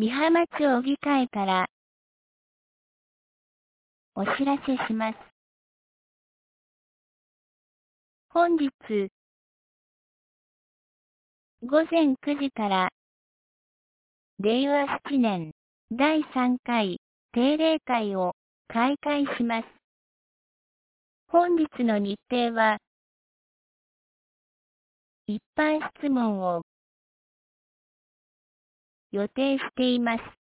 美浜町議会からお知らせします。本日午前9時から令和7年第3回定例会を開会します。本日の日程は一般質問を予定しています。